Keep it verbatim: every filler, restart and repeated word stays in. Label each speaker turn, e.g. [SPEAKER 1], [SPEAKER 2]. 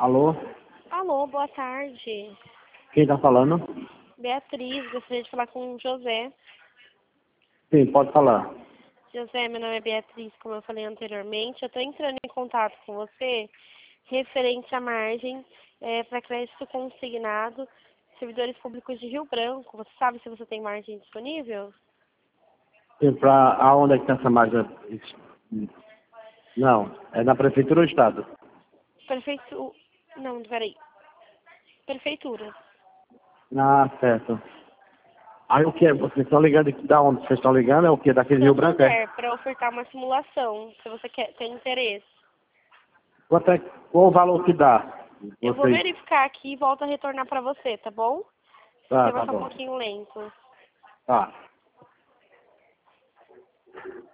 [SPEAKER 1] Alô?
[SPEAKER 2] Alô, boa tarde.
[SPEAKER 1] Quem tá falando?
[SPEAKER 2] Beatriz, gostaria de falar com o José.
[SPEAKER 1] Sim, pode falar.
[SPEAKER 2] José, meu nome é Beatriz, como eu falei anteriormente. Eu estou entrando em contato com você referente à margem é, para crédito consignado, servidores públicos de Rio Branco. Você sabe se você tem margem disponível?
[SPEAKER 1] Sim, pra aonde é que tem essa margem? Não, é na prefeitura ou estado?
[SPEAKER 2] Prefeitura. Não, peraí. Prefeitura.
[SPEAKER 1] Ah, certo. Aí o que? Vocês estão ligando aqui da onde? Vocês estão ligando? É o que? Daquele Rio Branco, é?
[SPEAKER 2] Santander, para ofertar uma simulação, se você quer, tem interesse.
[SPEAKER 1] Quanto é, qual o valor que dá?
[SPEAKER 2] Eu vou
[SPEAKER 1] Vocês?
[SPEAKER 2] verificar aqui e volto a retornar para você, tá bom? O
[SPEAKER 1] Tá,
[SPEAKER 2] sistema
[SPEAKER 1] tá
[SPEAKER 2] está um
[SPEAKER 1] bom.
[SPEAKER 2] pouquinho lento.
[SPEAKER 1] Tá.